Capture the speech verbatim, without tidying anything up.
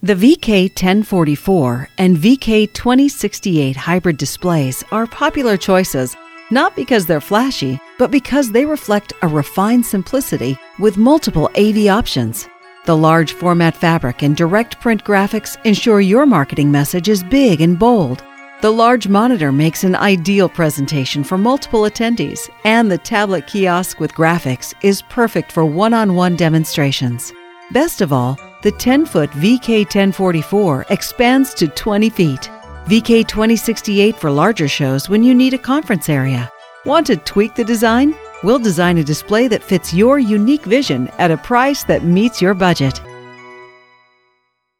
The V K ten forty-four and V K twenty sixty-eight hybrid displays are popular choices, not because they're flashy, but because they reflect a refined simplicity with multiple A V options. The large format fabric and direct print graphics ensure your marketing message is big and bold. The large monitor makes an ideal presentation for multiple attendees, and the tablet kiosk with graphics is perfect for one-on-one demonstrations. Best of all, the ten-foot V K ten forty-four expands to twenty feet. V K twenty sixty-eight for larger shows when you need a conference area. Want to tweak the design? We'll design a display that fits your unique vision at a price that meets your budget.